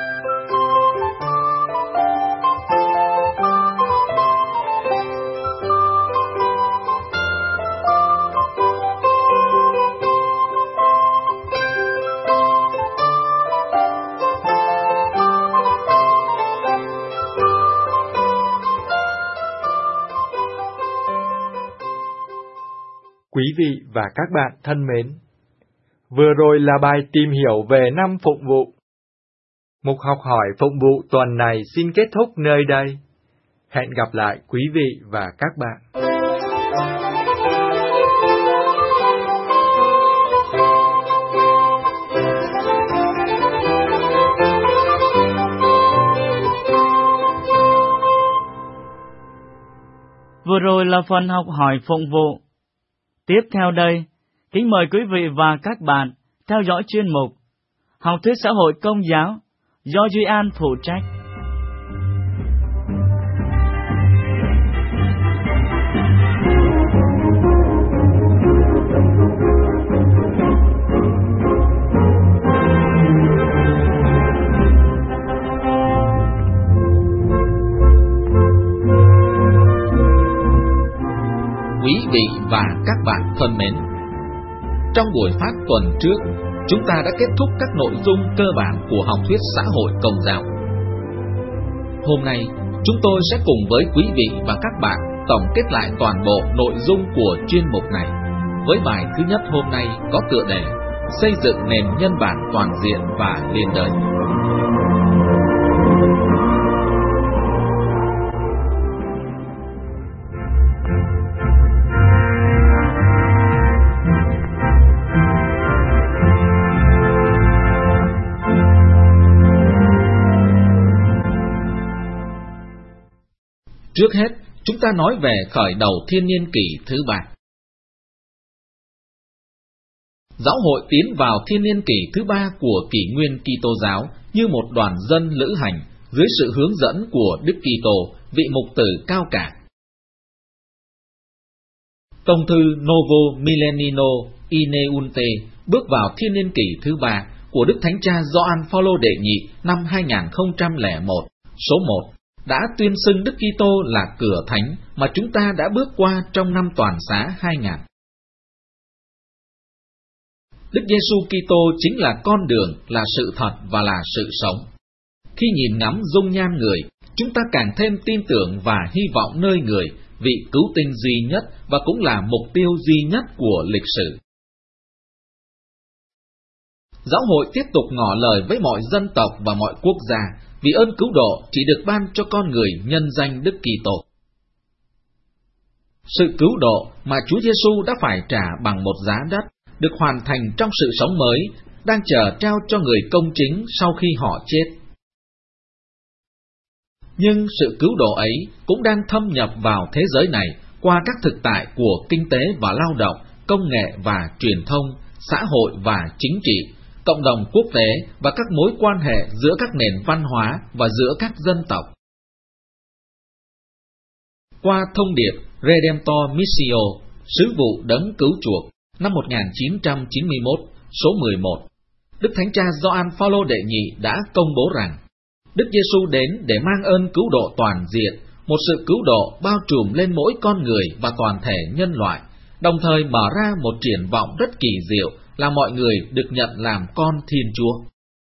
Quý vị và các bạn thân mến, vừa rồi là bài tìm hiểu về năm phụng vụ. Mục học hỏi phụng vụ tuần này xin kết thúc nơi đây. Hẹn gặp lại quý vị và các bạn. Vừa rồi là phần học hỏi phụng vụ. Tiếp theo đây, kính mời quý vị và các bạn theo dõi chuyên mục Học thuyết xã hội công giáo do Duy An phụ trách. Quý vị và các bạn thân mến, trong buổi phát tuần trước, chúng ta đã kết thúc các nội dung cơ bản của học thuyết xã hội công giáo. Hôm nay, chúng tôi sẽ cùng với quý vị và các bạn tổng kết lại toàn bộ nội dung của chuyên mục này, với bài thứ nhất hôm nay có tựa đề Xây dựng nền nhân bản toàn diện và liên đới. Trước hết, chúng ta nói về khởi đầu thiên niên kỷ thứ ba. Giáo hội tiến vào thiên niên kỷ thứ ba của kỷ nguyên Kitô giáo như một đoàn dân lữ hành dưới sự hướng dẫn của Đức Kitô, vị mục tử cao cả. Tông thư Novo Millennio Ineunte bước vào thiên niên kỷ thứ ba của Đức Thánh Cha Gioan Phaolô đệ nhị năm hai nghìn không trăm lẻ một, số một, đã tuyên xưng Đức Kitô là cửa thánh mà chúng ta đã bước qua trong năm toàn xá hai nghìn. Đức Giêsu Kitô chính là con đường, là sự thật và là sự sống. Khi nhìn ngắm dung nhan người, chúng ta càng thêm tin tưởng và hy vọng nơi người, vị cứu tinh duy nhất và cũng là mục tiêu duy nhất của lịch sử. Giáo hội tiếp tục ngỏ lời với mọi dân tộc và mọi quốc gia, vì ơn cứu độ chỉ được ban cho con người nhân danh Đức Kitô. Sự cứu độ mà Chúa Giêsu đã phải trả bằng một giá đắt được hoàn thành trong sự sống mới, đang chờ trao cho người công chính sau khi họ chết. Nhưng sự cứu độ ấy cũng đang thâm nhập vào thế giới này qua các thực tại của kinh tế và lao động, công nghệ và truyền thông, xã hội và chính trị, cộng đồng quốc tế và các mối quan hệ giữa các nền văn hóa và giữa các dân tộc. Qua thông điệp Redemptor Missio, sứ vụ đấng cứu chuộc, năm một nghìn chín trăm chín mươi mốt, số mười một, Đức Thánh Cha Gioan Phaolô đệ nhị đã công bố rằng Đức Giêsu đến để mang ơn cứu độ toàn diện, một sự cứu độ bao trùm lên mỗi con người và toàn thể nhân loại, đồng thời mở ra một triển vọng rất kỳ diệu là mọi người được nhận làm con Thiên Chúa.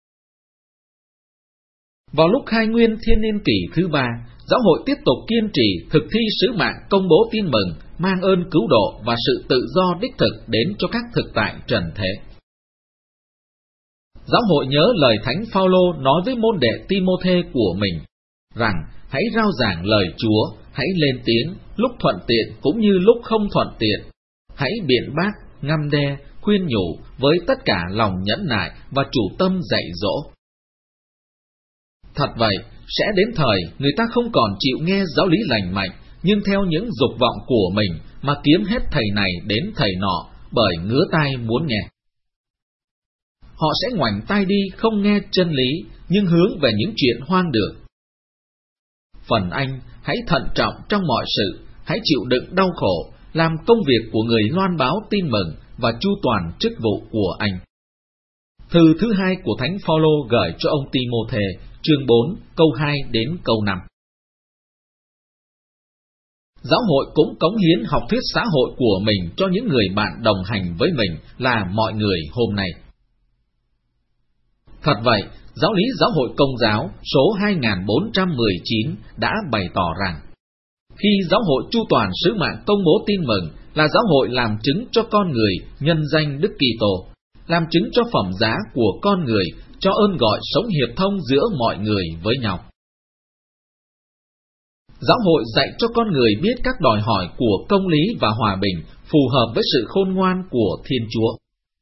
Vào lúc khai nguyên thiên niên kỷ thứ ba, giáo hội tiếp tục kiên trì thực thi sứ mạng công bố tin mừng, mang ơn cứu độ và sự tự do đích thực đến cho các thực tại trần thế. Giáo hội nhớ lời Thánh Phaolô nói với môn đệ Ti-mô-thê của mình rằng hãy rao giảng lời Chúa, hãy lên tiếng lúc thuận tiện cũng như lúc không thuận tiện, hãy biện bác, ngăn đe, khuyên nhủ với tất cả lòng nhẫn nại và chủ tâm dạy dỗ. Thật vậy, sẽ đến thời người ta không còn chịu nghe giáo lý lành mạnh, nhưng theo những dục vọng của mình mà kiếm hết thầy này đến thầy nọ, bởi ngứa tai muốn nghe. Họ sẽ ngoảnh tai đi không nghe chân lý, nhưng hướng về những chuyện hoang đường. Phần anh, hãy thận trọng trong mọi sự, hãy chịu đựng đau khổ, làm công việc của người loan báo tin mừng và chu toàn chức vụ của anh. Thư thứ hai của Thánh Phaolô gửi cho ông Ti-mô-thê, chương bốn, câu hai đến câu năm. Giáo hội cũng cống hiến học thuyết xã hội của mình cho những người bạn đồng hành với mình là mọi người hôm nay. Thật vậy, giáo lý giáo hội Công giáo số hai nghìn bốn trăm mười chín đã bày tỏ rằng, khi giáo hội chu toàn sứ mạng công bố tin mừng là giáo hội làm chứng cho con người nhân danh Đức Kitô, làm chứng cho phẩm giá của con người, cho ơn gọi sống hiệp thông giữa mọi người với nhau. Giáo hội dạy cho con người biết các đòi hỏi của công lý và hòa bình phù hợp với sự khôn ngoan của Thiên Chúa.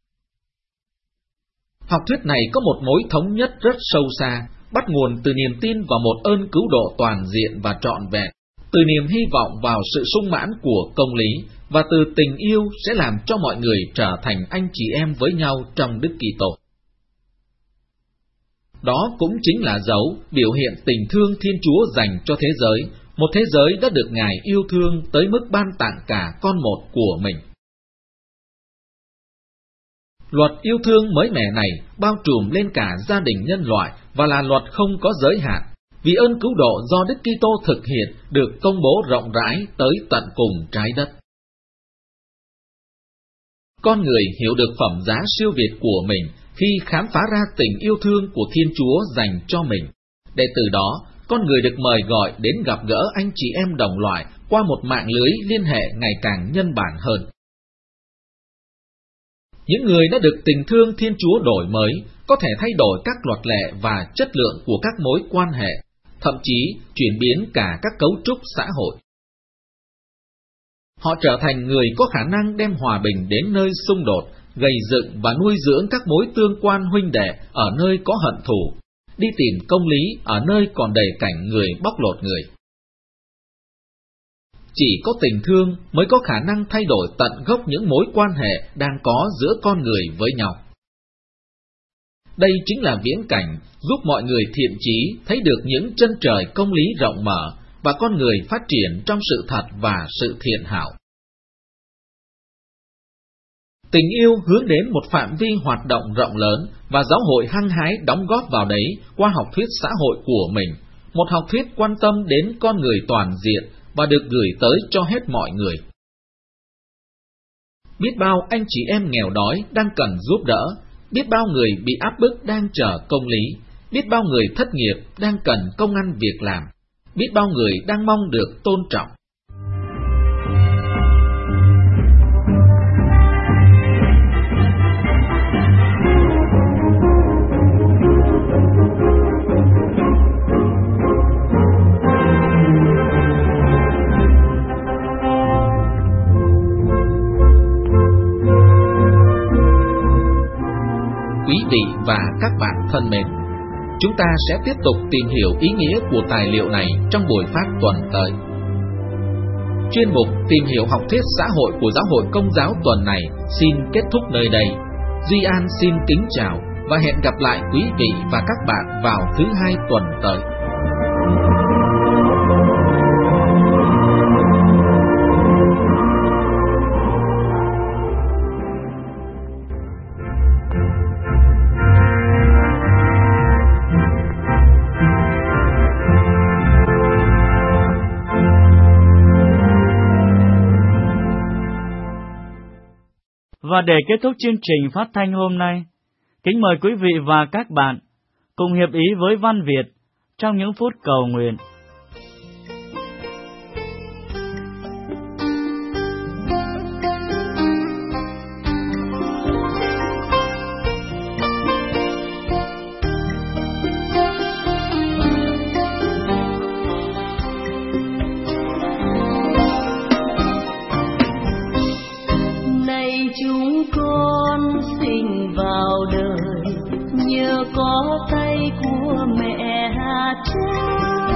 Học thuyết này có một mối thống nhất rất sâu xa, bắt nguồn từ niềm tin vào một ơn cứu độ toàn diện và trọn vẹn, từ niềm hy vọng vào sự sung mãn của công lý, và từ tình yêu sẽ làm cho mọi người trở thành anh chị em với nhau trong Đức Kitô. Đó cũng chính là dấu biểu hiện tình thương Thiên Chúa dành cho thế giới, một thế giới đã được Ngài yêu thương tới mức ban tặng cả con một của mình. Luật yêu thương mới mẻ này bao trùm lên cả gia đình nhân loại và là luật không có giới hạn, vì ơn cứu độ do Đức Kitô thực hiện được công bố rộng rãi tới tận cùng trái đất. Con người hiểu được phẩm giá siêu việt của mình khi khám phá ra tình yêu thương của Thiên Chúa dành cho mình, để từ đó con người được mời gọi đến gặp gỡ anh chị em đồng loại qua một mạng lưới liên hệ ngày càng nhân bản hơn. Những người đã được tình thương Thiên Chúa đổi mới có thể thay đổi các luật lệ và chất lượng của các mối quan hệ, thậm chí chuyển biến cả các cấu trúc xã hội. Họ trở thành người có khả năng đem hòa bình đến nơi xung đột, gây dựng và nuôi dưỡng các mối tương quan huynh đệ ở nơi có hận thù, đi tìm công lý ở nơi còn đầy cảnh người bóc lột người. Chỉ có tình thương mới có khả năng thay đổi tận gốc những mối quan hệ đang có giữa con người với nhau. Đây chính là viễn cảnh giúp mọi người thiện chí thấy được những chân trời công lý rộng mở và con người phát triển trong sự thật và sự thiện hảo. Tình yêu hướng đến một phạm vi hoạt động rộng lớn và giáo hội hăng hái đóng góp vào đấy qua học thuyết xã hội của mình, một học thuyết quan tâm đến con người toàn diện và được gửi tới cho hết mọi người. Biết bao anh chị em nghèo đói đang cần giúp đỡ, biết bao người bị áp bức đang chờ công lý, biết bao người thất nghiệp đang cần công ăn việc làm, biết bao người đang mong được tôn trọng. Quý vị và các bạn thân mến, chúng ta sẽ tiếp tục tìm hiểu ý nghĩa của tài liệu này trong buổi phát tuần tới. Chuyên mục Tìm hiểu học thuyết xã hội của Giáo hội Công giáo tuần này xin kết thúc nơi đây. Duy An xin kính chào và hẹn gặp lại quý vị và các bạn vào thứ hai tuần tới. Và để kết thúc chương trình phát thanh hôm nay, kính mời quý vị và các bạn cùng hiệp ý với Văn Việt trong những phút cầu nguyện. Có tay của mẹ cha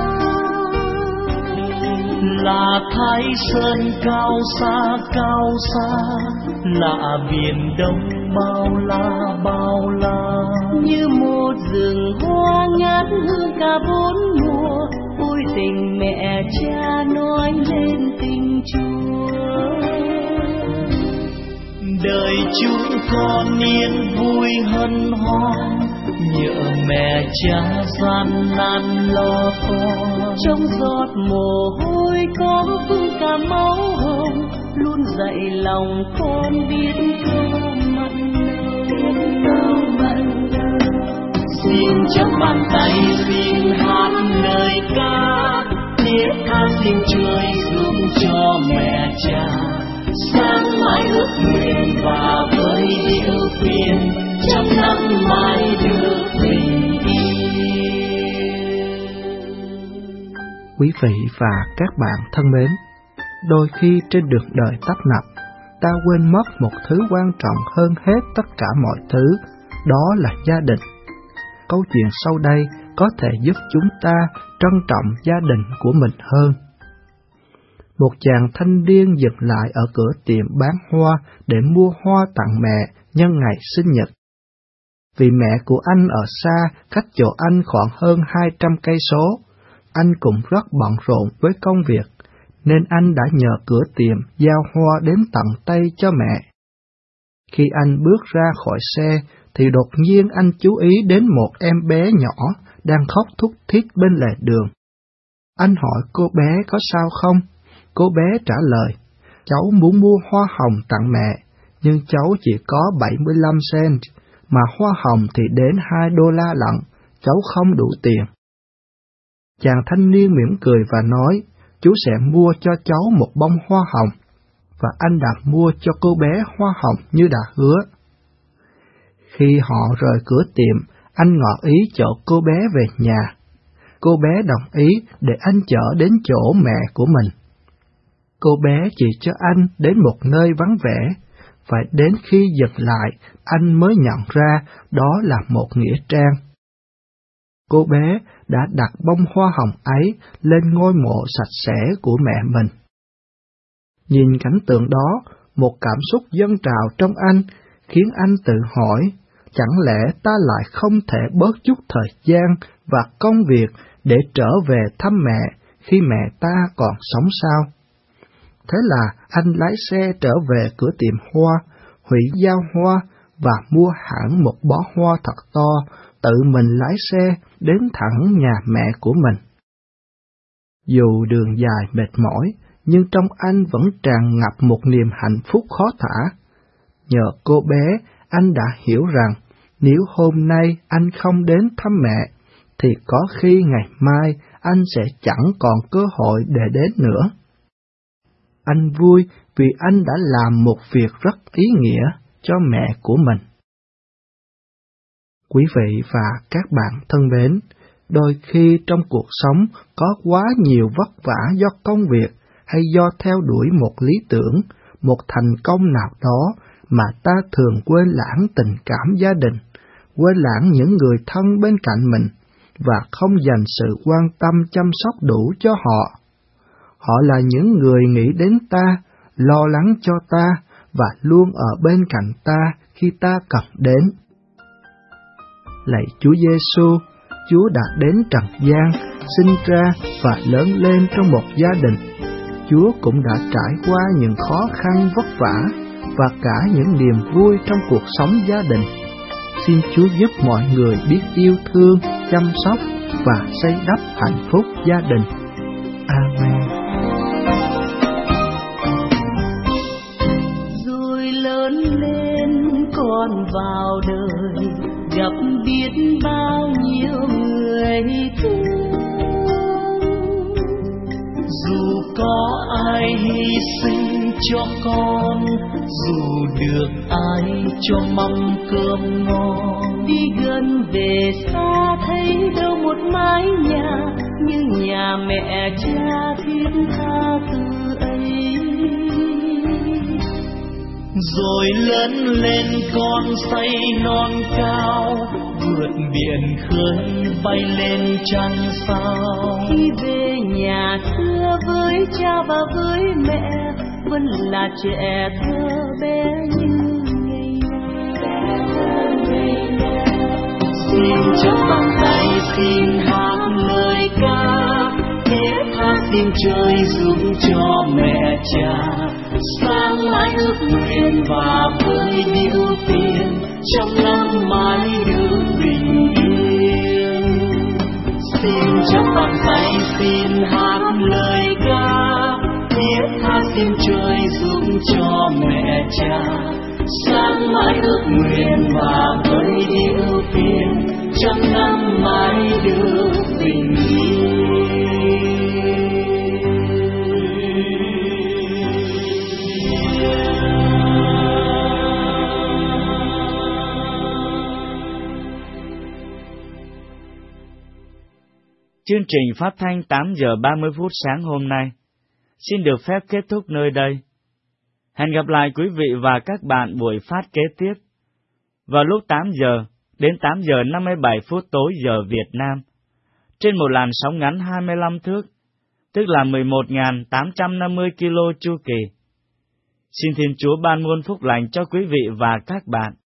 là Thái Sơn cao xa cao xa, là biển Đông bao la bao la, như một rừng hoa ngát hương cả bốn mùa. Ôi tình mẹ cha nói lên tình Chúa, đời chúng con yên vui hân hoan, nhờ mẹ cha gian nan lo toan. Trong giọt mồ hôi có vương cả máu hồng, luôn dạy lòng con biết câu mặn nồng. Xin chắp bàn tay, xin hát lời ca, thiết tha xin Chúa giúp cho mẹ cha sáng mãi ước nguyện và với yêu phiền trăm năm mãi được bình yên. Quý vị và các bạn thân mến, đôi khi trên đường đời tấp nập, ta quên mất một thứ quan trọng hơn hết tất cả mọi thứ, đó là gia đình. Câu chuyện sau đây có thể giúp chúng ta trân trọng gia đình của mình hơn. Một chàng thanh niên dừng lại ở cửa tiệm bán hoa để mua hoa tặng mẹ nhân ngày sinh nhật. Vì mẹ của anh ở xa, cách chỗ anh khoảng hơn hai trăm cây số, anh cũng rất bận rộn với công việc, nên anh đã nhờ cửa tiệm giao hoa đến tận tay cho mẹ. Khi anh bước ra khỏi xe, thì đột nhiên anh chú ý đến một em bé nhỏ đang khóc thút thít bên lề đường. Anh hỏi cô bé có sao không? Cô bé trả lời, cháu muốn mua hoa hồng tặng mẹ, nhưng cháu chỉ có bảy mươi lăm cent, mà hoa hồng thì đến hai đô la lận, cháu không đủ tiền. Chàng thanh niên mỉm cười và nói, chú sẽ mua cho cháu một bông hoa hồng, và anh đã mua cho cô bé hoa hồng như đã hứa. Khi họ rời cửa tiệm, anh ngỏ ý chở cô bé về nhà. Cô bé đồng ý để anh chở đến chỗ mẹ của mình. Cô bé chỉ cho anh đến một nơi vắng vẻ, và đến khi dừng lại, anh mới nhận ra đó là một nghĩa trang. Cô bé đã đặt bông hoa hồng ấy lên ngôi mộ sạch sẽ của mẹ mình. Nhìn cảnh tượng đó, một cảm xúc dâng trào trong anh, khiến anh tự hỏi, chẳng lẽ ta lại không thể bớt chút thời gian và công việc để trở về thăm mẹ khi mẹ ta còn sống sao? Thế là anh lái xe trở về cửa tiệm hoa, hủy giao hoa và mua hẳn một bó hoa thật to, tự mình lái xe đến thẳng nhà mẹ của mình. Dù đường dài mệt mỏi, nhưng trong anh vẫn tràn ngập một niềm hạnh phúc khó tả. Nhờ cô bé, anh đã hiểu rằng nếu hôm nay anh không đến thăm mẹ, thì có khi ngày mai anh sẽ chẳng còn cơ hội để đến nữa. Anh vui vì anh đã làm một việc rất ý nghĩa cho mẹ của mình. Quý vị và các bạn thân mến, đôi khi trong cuộc sống có quá nhiều vất vả do công việc hay do theo đuổi một lý tưởng, một thành công nào đó mà ta thường quên lãng tình cảm gia đình, quên lãng những người thân bên cạnh mình và không dành sự quan tâm chăm sóc đủ cho họ. Họ là những người nghĩ đến ta, lo lắng cho ta và luôn ở bên cạnh ta khi ta cần đến. Lạy Chúa Giêsu, Chúa đã đến trần gian, sinh ra và lớn lên trong một gia đình. Chúa cũng đã trải qua những khó khăn vất vả và cả những niềm vui trong cuộc sống gia đình. Xin Chúa giúp mọi người biết yêu thương, chăm sóc và xây đắp hạnh phúc gia đình. Amen. Rồi lớn lên con vào đời, gặp biết bao nhiêu người thương. Dù có ai hy sinh cho con, dù được ai cho mâm cơm ngon, đi gần về xa thấy đâu một mái nhà như nhà mẹ cha thiết tha từ ấy. Rồi lớn lên con xây non cao, vượt biển khơi bay lên trăng sao. Khi về nhà xưa với cha và với mẹ, vẫn là trẻ thơ bé như ngày nào. Xin cho bằng tay xin hát lời ca, thiết tha xin trời giúp cho mẹ cha sáng mãi ước nguyện và với điệu tiền trong năm mãi được bình yên. Xin cho bàn tay xin hát lời ca, thiết tha xin trời giúp cho mẹ cha sáng mãi ước nguyện và với điệu tiền trong năm mãi được bình yên. Chương trình phát thanh tám giờ ba mươi phút sáng hôm nay xin được phép kết thúc nơi đây. Hẹn gặp lại quý vị và các bạn buổi phát kế tiếp vào lúc tám giờ đến tám giờ năm mươi bảy phút tối giờ Việt Nam trên một làn sóng ngắn hai mươi lăm thước, tức là mười một nghìn tám trăm năm mươi ki lô chu kỳ. Xin Thiên Chúa ban muôn phúc lành cho quý vị và các bạn.